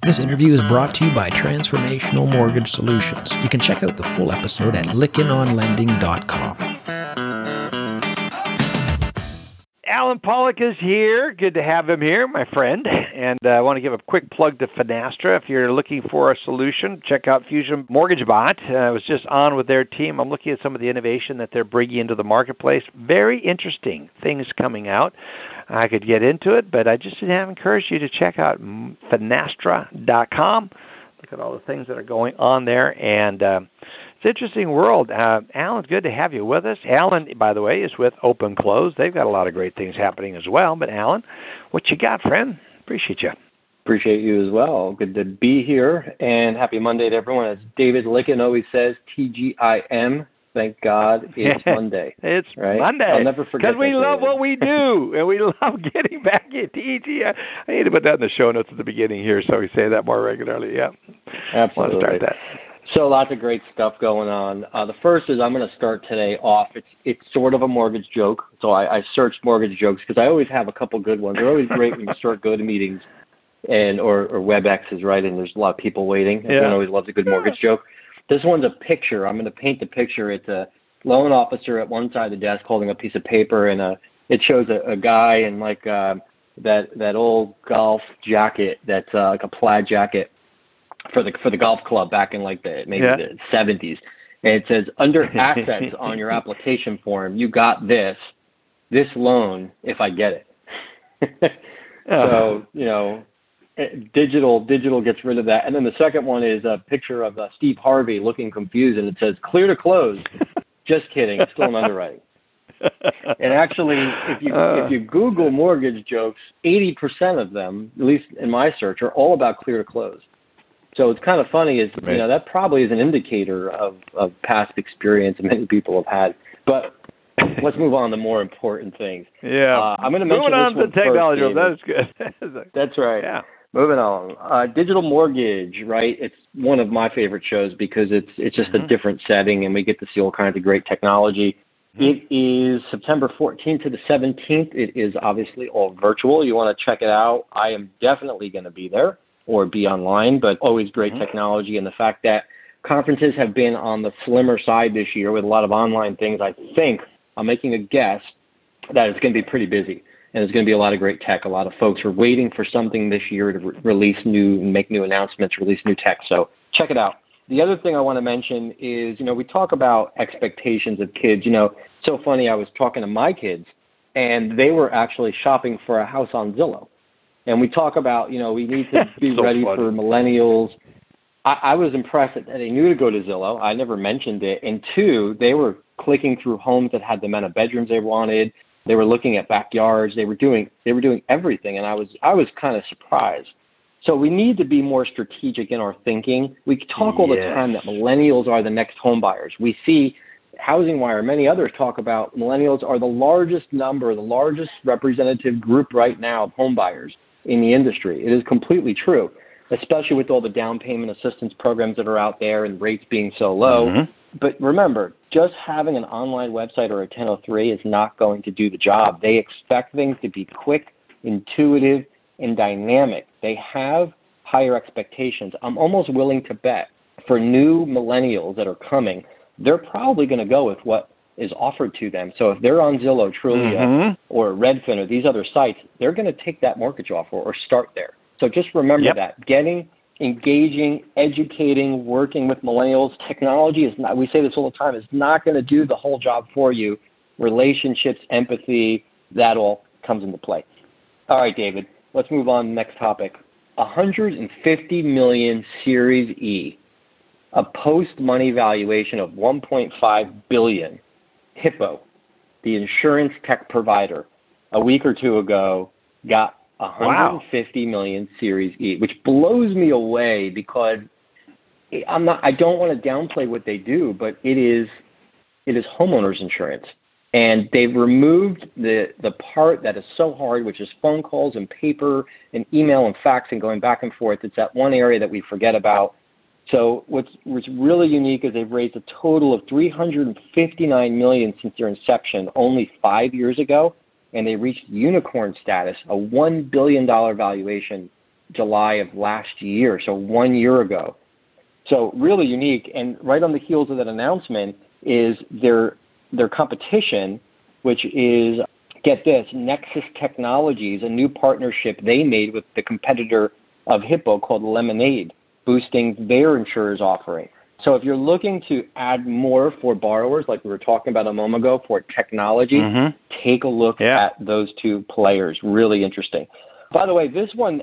This interview is brought to you by Transformational Mortgage Solutions. You can check out the full episode at lickenonlending.com. Alan Pollock is here. Good to have him here, my friend. And I want to give a quick plug to Finastra. If you're looking for a solution, check out Fusion Mortgage Bot. I was just on with their team. I'm looking at some of the innovation that they're bringing into the marketplace. Very interesting things coming out. I could get into it, but I just have encouraged you to check out Finastra.com. Look at all the things that are going on there. And it's an interesting world. Alan, good to have you with us. Alan, by the way, is with Open Close. They've got a lot of great things happening as well. But Alan, what you got, friend? Appreciate you. Appreciate you as well. Good to be here. And happy Monday to everyone. As David Licken always says, TGIM. Thank God it's Monday. It's right? Monday. I'll never forget. Because we love what we do, and we love getting back at TGI. I need to put that in the show notes at the beginning here so we say that more regularly. Yeah. Absolutely. Want to start that. So lots of great stuff going on. The first is I'm going to start today off. It's sort of a mortgage joke. So I searched mortgage jokes because I always have a couple good ones. They're always great when you start GoToMeetings or WebExes, right? And there's a lot of people waiting. Yeah. Everyone always loves a good mortgage joke. This one's a picture. I'm going to paint the picture. It's a loan officer at one side of the desk holding a piece of paper, and it shows a guy in like that old golf jacket that's like a plaid jacket for the golf club back in like the 70s. And it says, under assets on your application form, you got this loan if I get it. So, digital gets rid of that. And then the second one is a picture of Steve Harvey looking confused, and it says, clear to close. Just kidding. It's still an underwriting. And actually, if you Google mortgage jokes, 80% of them, at least in my search, are all about clear to close. So it's kind of funny is, that probably is an indicator of past experience that many people have had. But let's move on to more important things. Yeah. I'm going to mention moving on this to technology. first, That is good. That's right. Yeah. Moving on. Digital Mortgage, right? It's one of my favorite shows because it's just a different setting and we get to see all kinds of great technology. It is September 14th to the 17th. It is obviously all virtual. You want to check it out. I am definitely going to be there or be online, but always great technology. And the fact that conferences have been on the slimmer side this year with a lot of online things, I think, I'm making a guess, that it's going to be pretty busy. And there's going to be a lot of great tech. A lot of folks are waiting for something this year to make new announcements, release new tech. So check it out. The other thing I want to mention is, we talk about expectations of kids. So funny, I was talking to my kids, and they were actually shopping for a house on Zillow. And we talk about, we need to be so ready funny. for millennials. I was impressed that they knew to go to Zillow. I never mentioned it. And two, they were clicking through homes that had the amount of bedrooms they wanted. They were looking at backyards. They were doing everything, and I was kind of surprised. So we need to be more strategic in our thinking. We talk all the time that millennials are the next home buyers. We see Housing Wire, many others talk about millennials are the largest representative group right now of home buyers in the industry. It is completely true, especially with all the down payment assistance programs that are out there and rates being so low. But remember, just having an online website or a 1003 is not going to do the job. They expect things to be quick, intuitive, and dynamic. They have higher expectations. I'm almost willing to bet for new millennials that are coming, they're probably going to go with what is offered to them. So if they're on Zillow, Trulia, or Redfin, or these other sites, they're going to take that mortgage offer or start there. So just remember that. Engaging, educating, working with millennials. Technology is not, we say this all the time, is not going to do the whole job for you. Relationships, empathy, that all comes into play. All right, David, let's move on to the next topic. 150 million Series E, a post-money valuation of $1.5 billion. Hippo, the insurance tech provider, a week or two ago got 150 million Series E, which blows me away because I don't want to downplay what they do, but it is homeowners insurance. And they've removed the part that is so hard, which is phone calls and paper and email and fax and going back and forth. It's that one area that we forget about. So what's really unique is they've raised a total of $359 million since their inception only 5 years ago. And they reached unicorn status, a $1 billion valuation July of last year, so 1 year ago. So really unique. And right on the heels of that announcement is their competition, which is, get this, Nexus Technologies, a new partnership they made with the competitor of Hippo called Lemonade, boosting their insurer's offering. So if you're looking to add more for borrowers, like we were talking about a moment ago, for technology, take a look at those two players. Really interesting. By the way, this one,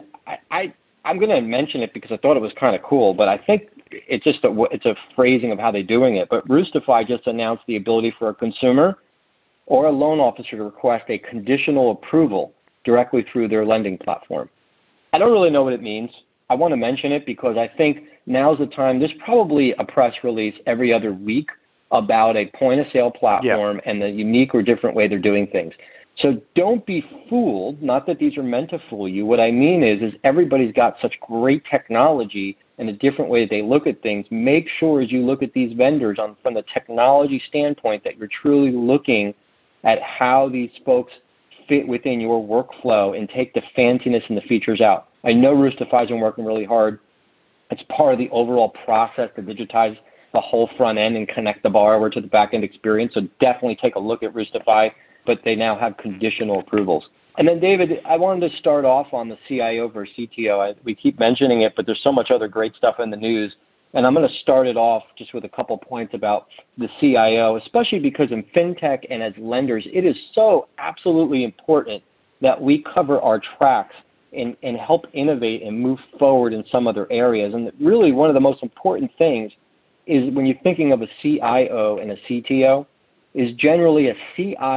I'm going to mention it because I thought it was kind of cool, but I think it's just it's a phrasing of how they're doing it. But Roostify just announced the ability for a consumer or a loan officer to request a conditional approval directly through their lending platform. I don't really know what it means. I want to mention it because I think now's the time. There's probably a press release every other week about a point-of-sale platform and the unique or different way they're doing things. So don't be fooled, not that these are meant to fool you. What I mean is everybody's got such great technology and a different way they look at things. Make sure as you look at these vendors from the technology standpoint that you're truly looking at how these folks fit within your workflow and take the fanciness and the features out. I know Roostify's been working really hard. It's part of the overall process to digitize the whole front end and connect the borrower to the back end experience. So definitely take a look at Roostify, but they now have conditional approvals. And then, David, I wanted to start off on the CIO versus CTO. We keep mentioning it, but there's so much other great stuff in the news. And I'm going to start it off just with a couple points about the CIO, especially because in fintech and as lenders, it is so absolutely important that we cover our tracks and help innovate and move forward in some other areas. And really one of the most important things is when you're thinking of a CIO and a CTO, is generally a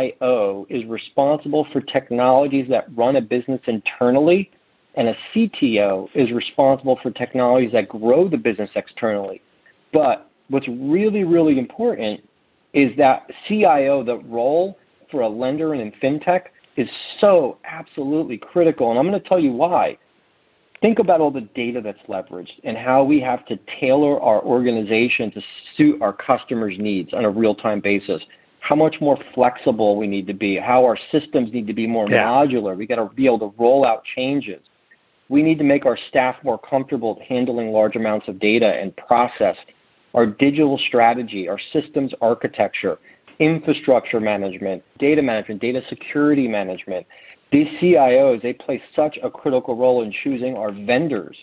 CIO is responsible for technologies that run a business internally, and a CTO is responsible for technologies that grow the business externally. But what's really, really important is that CIO, the role for a lender and in fintech, is so absolutely critical. And I'm going to tell you why. Think about all the data that's leveraged and how we have to tailor our organization to suit our customers' needs on a real-time basis. How much more flexible we need to be, how our systems need to be more modular. We got to be able to roll out changes. We need to make our staff more comfortable handling large amounts of data and process. Our digital strategy, our systems architecture, infrastructure management, data security management. These CIOs, they play such a critical role in choosing our vendors.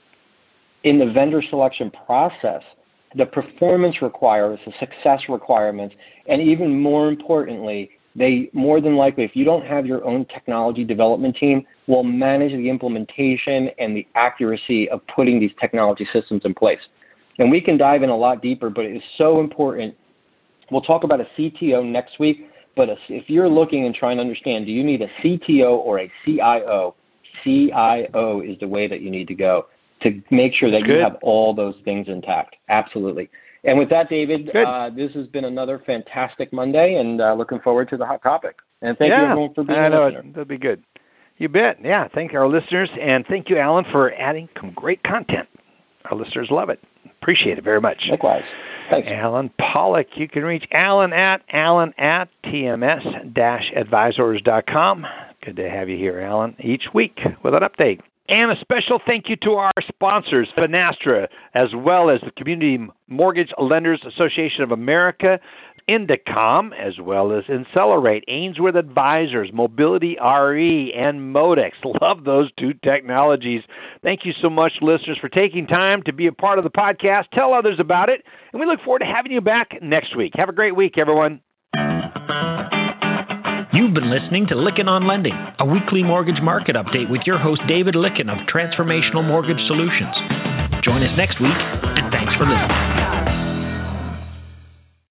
In the vendor selection process, the performance requirements, the success requirements, and even more importantly, they more than likely, if you don't have your own technology development team, will manage the implementation and the accuracy of putting these technology systems in place. And we can dive in a lot deeper, but it is so important. We'll talk about a CTO next week, but if you're looking and trying to understand, do you need a CTO or a CIO? CIO is the way that you need to go to make sure that you have all those things intact. Absolutely. And with that, David, this has been another fantastic Monday, and looking forward to the hot topic. And thank you, everyone, for being a listener. That'll be good. You bet. Yeah, thank our listeners, and thank you, Alan, for adding some great content. Our listeners love it. Appreciate it very much. Likewise. Thanks. Alan Pollock. You can reach Alan at tms-advisors.com. Good to have you here, Alan, each week with an update. And a special thank you to our sponsors, Finastra, as well as the Community Mortgage Lenders Association of America, Indicom, as well as Incelerate, Ainsworth Advisors, Mobility RE, and Modex. Love those two technologies. Thank you so much, listeners, for taking time to be a part of the podcast. Tell others about it, and we look forward to having you back next week. Have a great week, everyone. You've been listening to Lykken on Lending, a weekly mortgage market update with your host, David Lykken of Transformational Mortgage Solutions. Join us next week, and thanks for listening.